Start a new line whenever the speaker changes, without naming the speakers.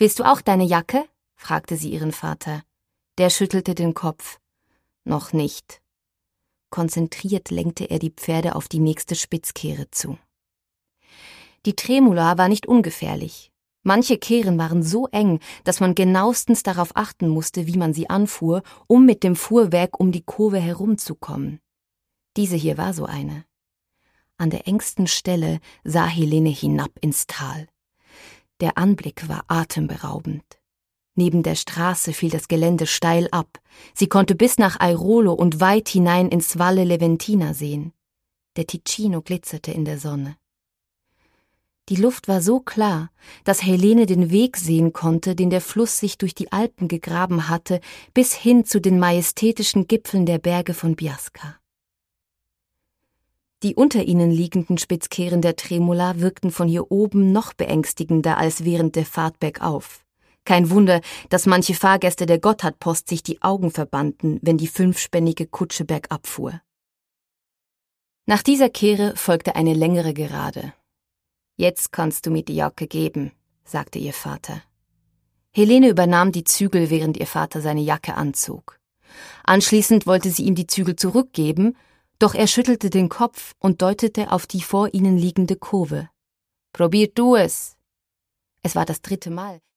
»Willst du auch deine Jacke?« fragte sie ihren Vater. Der schüttelte den Kopf. »Noch nicht.« Konzentriert lenkte er die Pferde auf die nächste Spitzkehre zu. Die Tremula war nicht ungefährlich. Manche Kehren waren so eng, dass man genauestens darauf achten musste, wie man sie anfuhr, um mit dem Fuhrwerk um die Kurve herumzukommen. Diese hier war so eine. An der engsten Stelle sah Helene hinab ins Tal. Der Anblick war atemberaubend. Neben der Straße fiel das Gelände steil ab. Sie konnte bis nach Airolo und weit hinein ins Valle Leventina sehen. Der Ticino glitzerte in der Sonne. Die Luft war so klar, dass Helene den Weg sehen konnte, den der Fluss sich durch die Alpen gegraben hatte, bis hin zu den majestätischen Gipfeln der Berge von Biasca. Die unter ihnen liegenden Spitzkehren der Tremula wirkten von hier oben noch beängstigender als während der Fahrt bergauf. Kein Wunder, dass manche Fahrgäste der Gotthardpost sich die Augen verbanden, wenn die 5-spännige Kutsche bergab fuhr. Nach dieser Kehre folgte eine längere Gerade. »Jetzt kannst du mir die Jacke geben«, sagte ihr Vater. Helene übernahm die Zügel, während ihr Vater seine Jacke anzog. Anschließend wollte sie ihm die Zügel zurückgeben, doch er schüttelte den Kopf und deutete auf die vor ihnen liegende Kurve. »Probier du es!« Es war das 3. Mal,